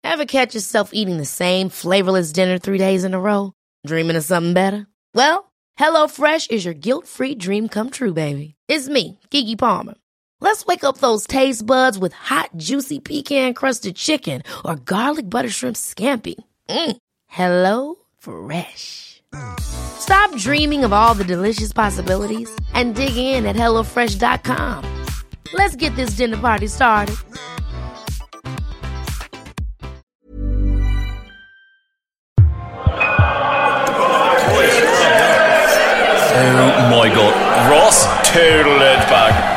Ever catch yourself eating the same flavorless dinner 3 days in a row? Dreaming of something better? Well, HelloFresh is your guilt-free dream come true, baby. It's me, Keke Palmer. Let's wake up those taste buds with hot, juicy pecan-crusted chicken or garlic butter shrimp scampi. Hello Fresh. Stop dreaming of all the delicious possibilities and dig in at HelloFresh.com. Let's get this dinner party started. Oh my god, Ross total it back.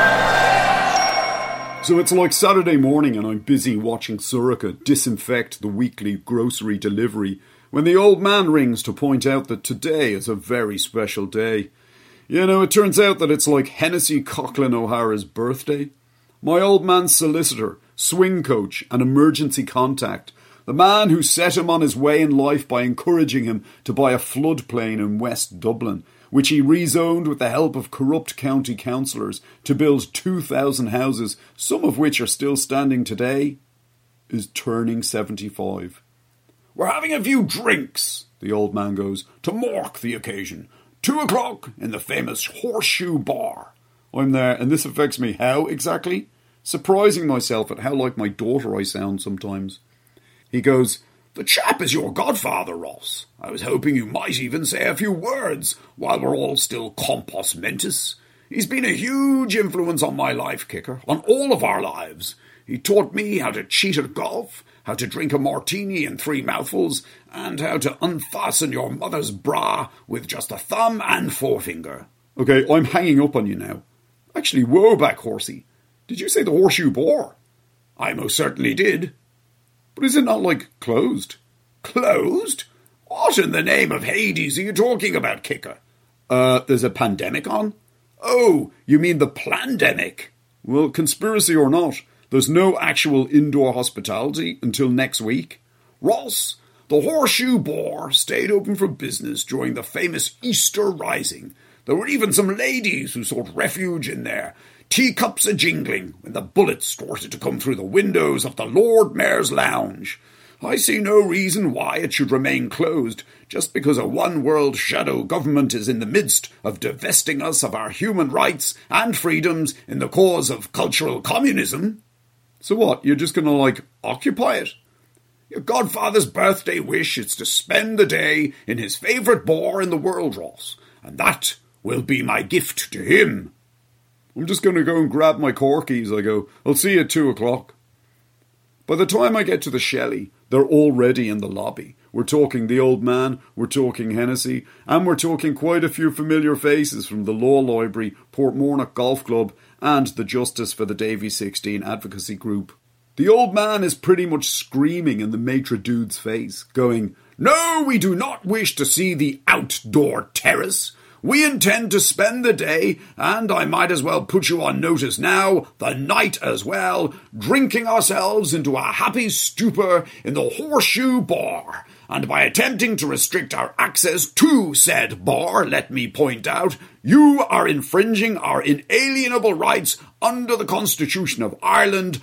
So it's like Saturday morning and I'm busy watching Sorcha disinfect the weekly grocery delivery when the old man rings to point out that today is a very special day. You know, it turns out that it's like Hennessy Coughlin O'Hara's birthday. My old man's solicitor, swing coach and emergency contact, the man who set him on his way in life by encouraging him to buy a floodplain in West Dublin, which he rezoned with the help of corrupt county councillors to build 2,000 houses, some of which are still standing today, is turning 75. "We're having a few drinks," the old man goes, "to mark the occasion. 2 o'clock in the famous Horseshoe Bar." I'm there, and this affects me how exactly? Surprising myself at how like my daughter I sound sometimes. He goes, "The chap is your godfather, Ross. I was hoping you might even say a few words while we're all still compos mentis. He's been a huge influence on my life, Kicker, on all of our lives. He taught me how to cheat at golf, how to drink a martini in 3 mouthfuls, and how to unfasten your mother's bra with just a thumb and forefinger." Okay, I'm hanging up on you now. Actually, whoa back, horsey. Did you say the Horseshoe Bar? I most certainly did. But is it not, like, closed? Closed? What in the name of Hades are you talking about, Kicker? There's a pandemic on? Oh, you mean the plandemic? Well, conspiracy or not, there's no actual indoor hospitality until next week. Ross, the Horseshoe Bar stayed open for business during the famous Easter Rising. There were even some ladies who sought refuge in there, teacups a-jingling when the bullets started to come through the windows of the Lord Mayor's Lounge. I see no reason why it should remain closed just because a one-world shadow government is in the midst of divesting us of our human rights and freedoms in the cause of cultural communism. So what, you're just going to, occupy it? Your godfather's birthday wish is to spend the day in his favourite bar in the world, Ross, and that will be my gift to him. I'm just going to go and grab my corkies, I go. I'll see you at 2 o'clock. By the time I get to the Shelley, they're already in the lobby. We're talking the old man, we're talking Hennessy, and we're talking quite a few familiar faces from the Law Library, Portmornock Golf Club, and the Justice for the Davy 16 advocacy group. The old man is pretty much screaming in the maitre dude's face, going, "No, we do not wish to see the outdoor terrace. We intend to spend the day, and I might as well put you on notice now, the night as well, drinking ourselves into a happy stupor in the Horseshoe Bar. And by attempting to restrict our access to said bar, let me point out, you are infringing our inalienable rights under the Constitution of Ireland,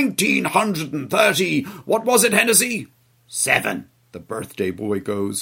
1930. What was it, Hennessy? 7, the birthday boy goes.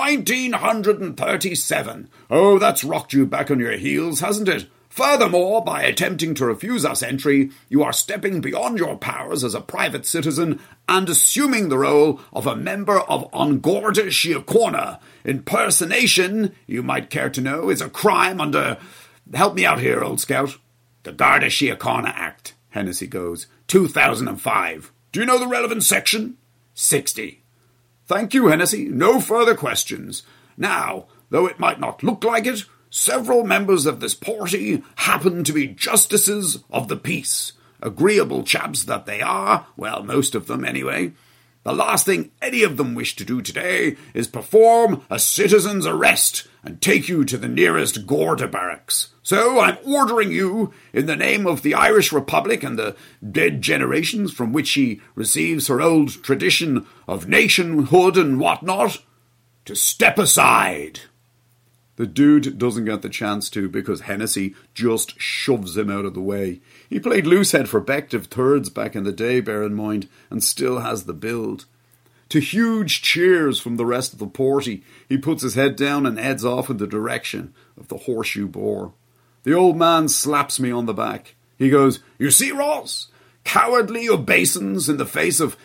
1937. Oh, that's rocked you back on your heels, hasn't it? Furthermore, by attempting to refuse us entry, you are stepping beyond your powers as a private citizen and assuming the role of a member of An Garda Síochána. Impersonation, you might care to know, is a crime under... Help me out here, old scout. The Garda Síochána Act, Hennessy goes. 2005. Do you know the relevant section? 60. Thank you, Hennessy. No further questions. Now, though it might not look like it, several members of this party happen to be justices of the peace. Agreeable chaps that they are, well, most of them anyway. The last thing any of them wish to do today is perform a citizen's arrest and take you to the nearest Garda barracks. So I'm ordering you, in the name of the Irish Republic and the dead generations from which she receives her old tradition of nationhood and whatnot, to step aside. The dude doesn't get the chance to because Hennessy just shoves him out of the way. He played loosehead for Bective thirds back in the day, bear in mind, and still has the build. To huge cheers from the rest of the party, he puts his head down and heads off in the direction of the Horseshoe Boar. The old man slaps me on the back. He goes, "You see, Ross, cowardly obeisance in the face of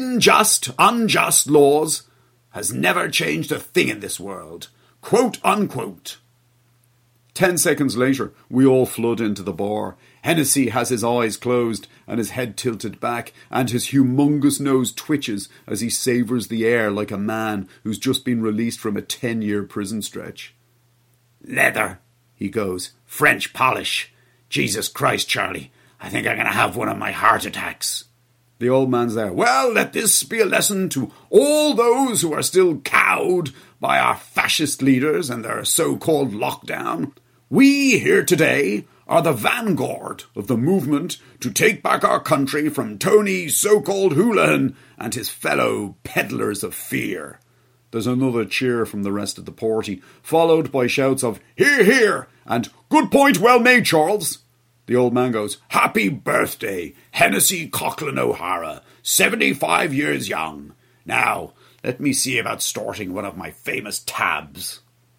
unjust laws has never changed a thing in this world. Quote unquote." 10 seconds later, we all flood into the bar. Hennessy has his eyes closed and his head tilted back, and his humongous nose twitches as he savours the air like a man who's just been released from a 10-year prison stretch. "Leather," he goes. "French polish. Jesus Christ, Charlie, I think I'm going to have one of my heart attacks." The old man's there. "Well, let this be a lesson to all those who are still cowed by our fascist leaders and their so-called lockdown. We here today are the vanguard of the movement to take back our country from Tony so-called Houlihan and his fellow peddlers of fear." There's another cheer from the rest of the party, followed by shouts of "Hear, hear!" and "Good point, well made, Charles." The old man goes, "Happy birthday, Hennessy Coughlin O'Hara, 75 years young. Now, let me see about starting one of my famous tabs."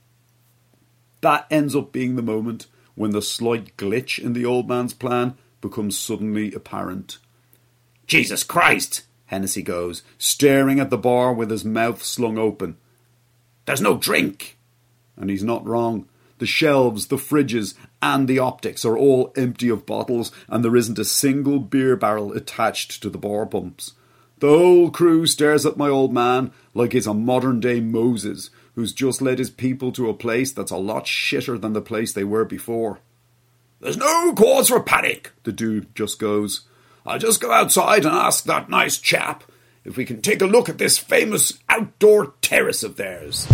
That ends up being the moment when the slight glitch in the old man's plan becomes suddenly apparent. "Jesus Christ," Hennessy goes, staring at the bar with his mouth slung open. "There's no drink." And he's not wrong. The shelves, the fridges, and the optics are all empty of bottles, and there isn't a single beer barrel attached to the bar pumps. The whole crew stares at my old man like he's a modern-day Moses who's just led his people to a place that's a lot shitter than the place they were before. "There's no cause for panic," the dude just goes. "I'll just go outside and ask that nice chap if we can take a look at this famous outdoor terrace of theirs."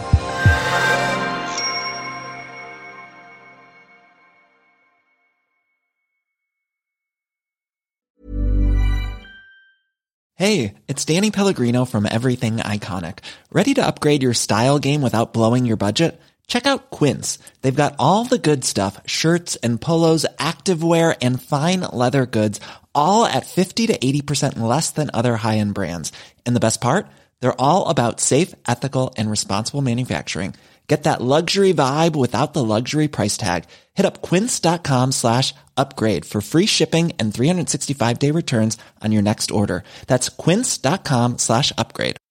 Hey, it's Danny Pellegrino from Everything Iconic. Ready to upgrade your style game without blowing your budget? Check out Quince. They've got all the good stuff, shirts and polos, activewear, and fine leather goods, all at 50 to 80% less than other high-end brands. And the best part? They're all about safe, ethical, and responsible manufacturing. Get that luxury vibe without the luxury price tag. Hit up quince.com/upgrade for free shipping and 365-day returns on your next order. That's quince.com/upgrade.